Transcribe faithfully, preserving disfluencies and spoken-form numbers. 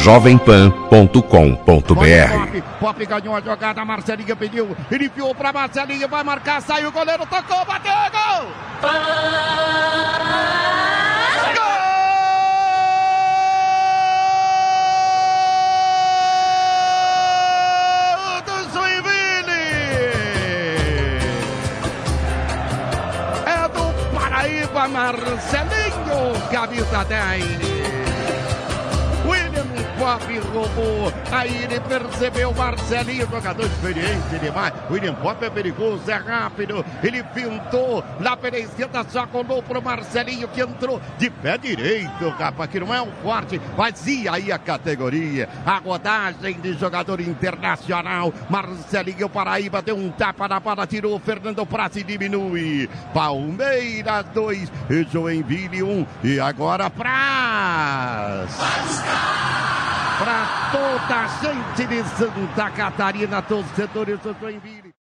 jovem pan ponto com ponto br. Pop, Pop ganhou a jogada, Marcelinho pediu, ele enfiou pra Marcelinho, vai marcar, saiu o goleiro, tocou, bateu, gol! Gol do Joinville! É do Paraíba, Marcelinho, camisa dez. Pop roubou, aí ele percebeu Marcelinho, jogador experiente demais. William Pop é perigoso, é rápido, ele pintou lá pela esquerda, só colou pro Marcelinho que entrou de pé direito, rapaz, que não é um forte, mas ia aí a categoria, a rodagem de jogador internacional. Marcelinho Paraíba deu um tapa na bola, tirou, Fernando Praz e diminui. Palmeiras dois, Joinville um, e agora Praz. Para toda a gente de Santa Catarina, torcedores do Joinville.